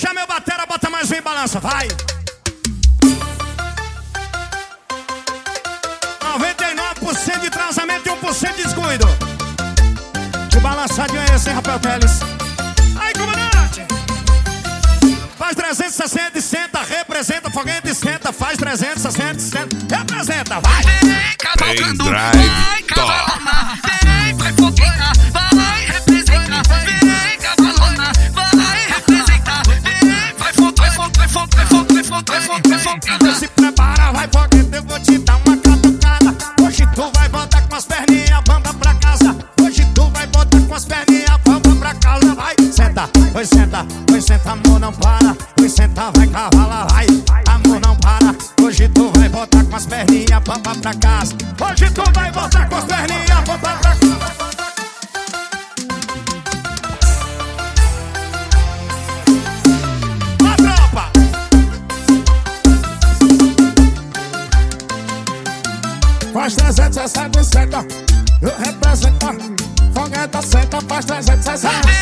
Puxa meu batera, bota mais um em balança, vai. 99% de transamento e 1% de descuido. Que balançadinho é esse, hein, Rafael Teles? Aí, comandante! Faz 360 e senta, representa, foguete e senta. Faz 360 e senta, representa, vai! Vem cavalgando, vai cavalona. Vem, vai fogueira, vai representar. Vem cavalona, vai representar. Vem, vai fogo, vai fogo, vai fogo, vai fogo, vai fogo, vai fogo, vai fogo. Se prepara, vai foguete, eu vou te dar uma catucada. Hoje tu vai voltar com as perninhas, bamba pra casa. Hoje tu vai voltar com as perninhas, bamba pra casa, vai. Senta, amor não para. Vai sentar, vai cavalar, vai. Amor não para. Hoje tu vai voltar com as perninhas, bamba pra casa. Hoje tu vai voltar com as perninhas, bamba pra casa. A tropa! Faz 360 e senta, eu represento. Fogueta senta, faz 360.